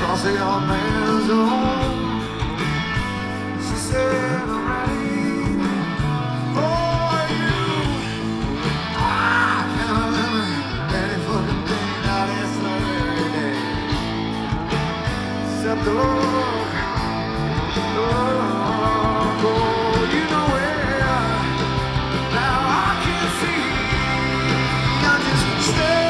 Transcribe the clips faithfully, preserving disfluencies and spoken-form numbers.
across the old man's home. She said, I'm ready for you. I can't remember any fucking thing that is every day, except the Lord, the Lord, oh, you know where. Now I can see, I just stay.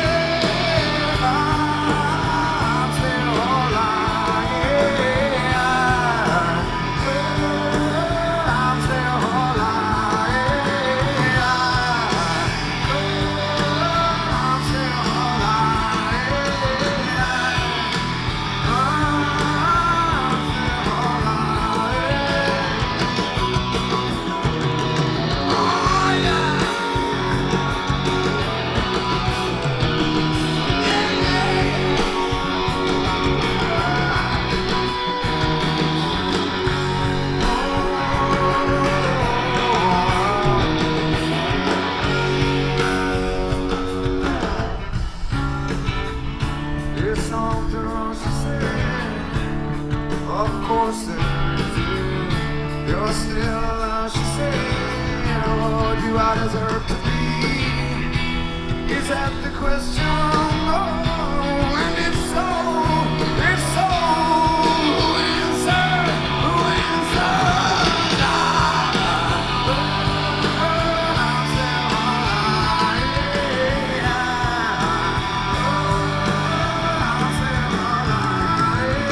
Of course there is you. You're still alive, she said. Oh, do I deserve to be? Is that the question? Oh, and if so, if so, who answered? Who answered? I'm still alive. I'm still alive.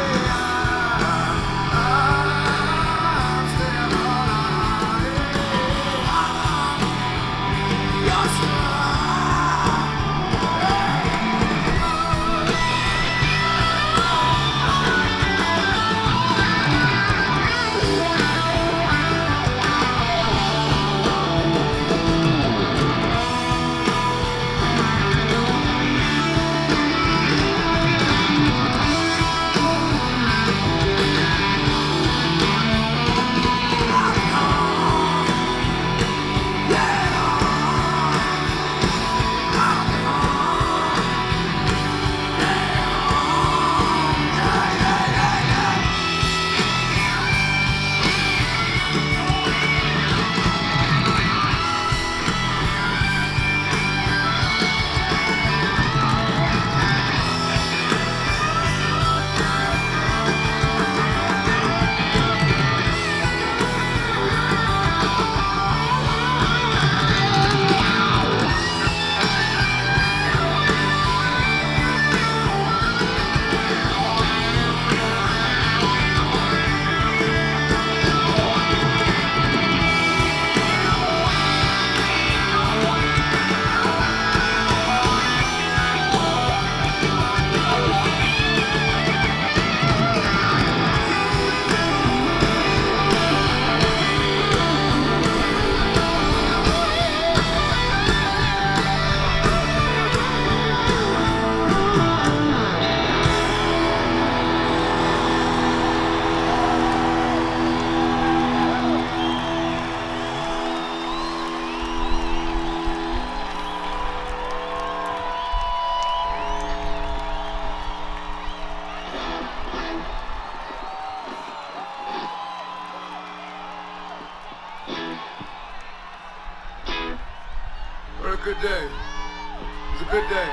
What a good day. It's a good day.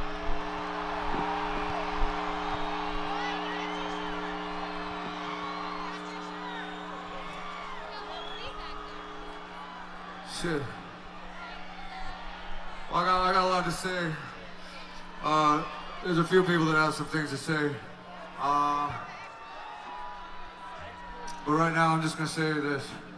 Shit. Well, I got, I got a lot to say. Uh, there's a few people that have some things to say. Uh, but right now I'm just gonna say this.